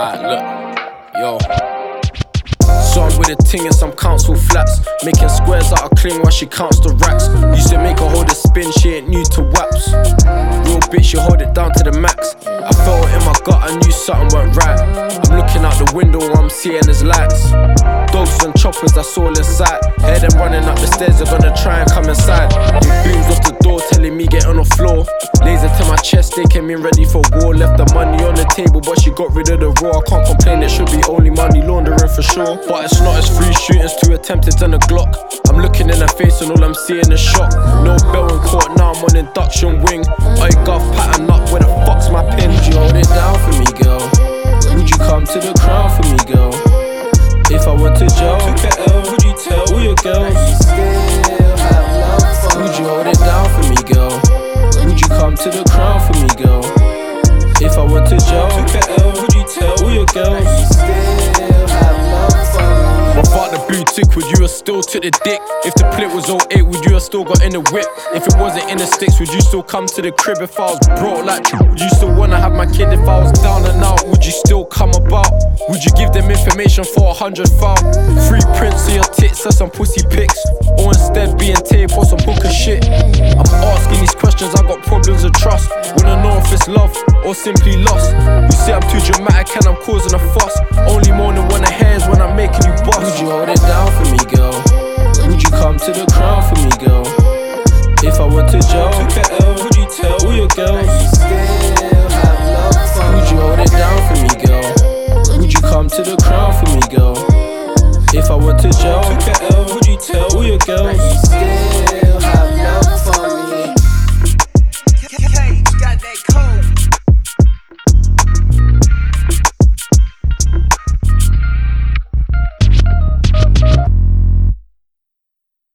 Look, yo. So I'm with a ting in some council flats, making squares out of cling while she counts the racks. Used to make her hold a spin, she ain't new to waps. Real bitch, she hold it down to the max. I felt it in my gut, I knew something weren't right. I'm looking out the window, all I'm seeing is lights. Dogs and choppers, that's all inside. Hear them running up the stairs, they're gonna try and come inside. Big booms off the door, telling me get on the floor. Laser to my chest, they came in ready for war. Left the money on the table, but she got rid of the raw. I can't complain, it should be only money laundering for sure. But it's not, as 3 shootings, 2 attempted and a Glock. I'm looking in her face and all I'm seeing is shock. No bell in court, now I'm on induction wing. I got pattern up, where the fuck's my pin? Would you hold it down for me, girl? Would you come to the crown for me, girl? If I went to jail, took a L, would you tell all your girls? You still have love for me. Would you hold it down for me, girl? Would you come to the crown for me, girl? If I went to jail, took a L, would you tell all your girls? You still have love for me. Without the blue tick, would you have still took the dick? If the plate was 08, would you have still got in the whip? If it wasn't in the sticks, would you still come to the crib? If I was broke like you, would you still wanna have my kid? If I was down and out, would you still come about? Would you give them information for 100 foul? Free prints of your tits or some pussy pics? Or instead being tape or some book of shit? I'm asking these questions, I got problems of trust. Wanna know if it's love or simply lost. You say I'm too dramatic and I'm causing a fuss. Only moaning when the hairs when I'm making you bust. Would you hold it down for me, girl? Would you come to the crown for me, girl?